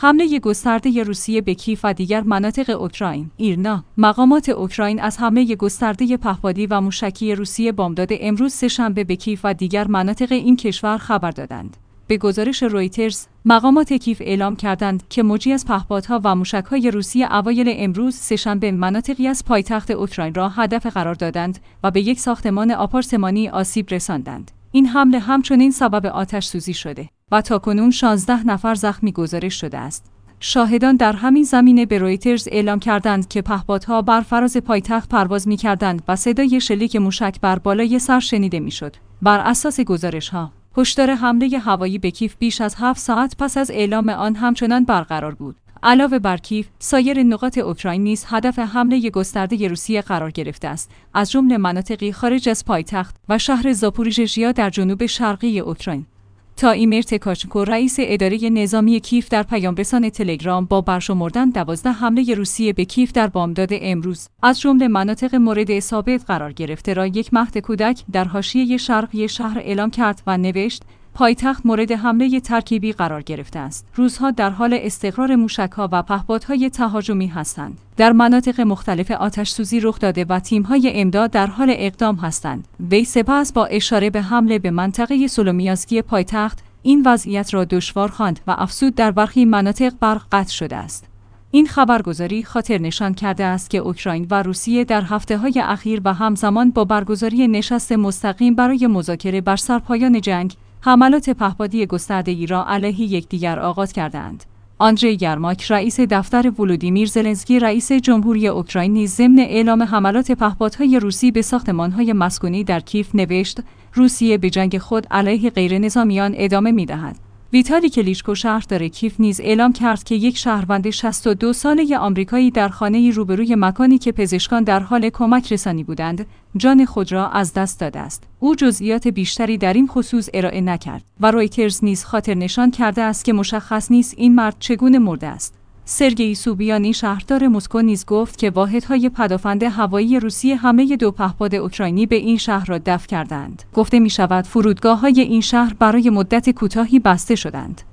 حمله گسترده روسیه به کیف و دیگر مناطق اوکراین. ایرنا، مقامات اوکراین از حمله گسترده پهپادی و موشکی روسیه بامداد امروز سه‌شنبه به کیف و دیگر مناطق این کشور خبر دادند. به گزارش رویترز، مقامات کیف اعلام کردند که موجی از پهپادها و موشک‌های روسیه اوایل امروز سه‌شنبه مناطقی از پایتخت اوکراین را هدف قرار دادند و به یک ساختمان آپارتمانی آسیب رساندند. این حمله همچنین سبب آتش‌سوزی شده و تاکنون 16 نفر زخمی گزارش شده است. شاهدان در همین زمینه به رویترز اعلام کردند که پهپادها بر فراز پایتخت پرواز می‌کردند و صدای شلیک موشک بر بالای سر شنیده می‌شد. بر اساس گزارش‌ها، هشدار حمله هوایی به کیف بیش از 7 ساعت پس از اعلام آن همچنان برقرار بود. علاوه بر کیف، سایر نقاط اوکراین نیز هدف حمله گسترده روسیه قرار گرفته است، از جمله مناطقی خارج از پایتخت و شهر زاپوریژژیا در جنوب شرقی اوکراین. تایمیر تکاچنکو، رئیس اداره نظامی کیف، در پیام‌رسان تلگرام با برشمردن 12 حمله روسیه به کیف در بامداد امروز، از جمله مناطق مورد اصابت قرار گرفته را یک مهد کودک در حاشیه شرقی شهر اعلام کرد و نوشت: پایتخت مورد حمله ترکیبی قرار گرفته است. روزها در حال استقرار موشک‌ها و پهپادهای تهاجمی هستند. در مناطق مختلف آتش‌سوزی رخ داده و تیم‌های امداد در حال اقدام هستند. وی سپس با اشاره به حمله به منطقه سولومیانسکی پایتخت این وضعیت را دشوار خواند و افزود در برخی مناطق برق قطع شده است. این خبرگزاری خاطر نشان کرده است که اوکراین و روسیه در هفته‌های اخیر و همزمان با برگزاری نشست مستقیم برای مذاکره بر سرپایان جنگ، حملات پهپادی گسترده‌ای را علیه یکدیگر آغاز کردند. آندری یرماک، رئیس دفتر ولودیمیر زلنسکی رئیس جمهوری اوکراین، نیز ضمن اعلام حملات پهپادهای روسی به ساختمان‌های مسکونی در کیف نوشت: روسیه به جنگ خود علیه غیرنظامیان ادامه می‌دهد. ویتالی کلیچکو، شهردار کیف، نیز اعلام کرد که یک شهروند 62 ساله آمریکایی در خانه‌ای روبروی مکانی که پزشکان در حال کمک رسانی بودند، جان خود را از دست داده است. او جزئیات بیشتری در این خصوص ارائه نکرد و رویترز نیز خاطر نشان کرده است که مشخص نیست این مرد چگونه مرده است. سرگئی سوبیانی، شهردار مسکو، نیز گفت که واحدهای پدافند هوایی روسیه حمله 2 پهپاد اوکراینی به این شهر را دفع کردند. گفته می‌شود فرودگاه‌های این شهر برای مدت کوتاهی بسته شدند.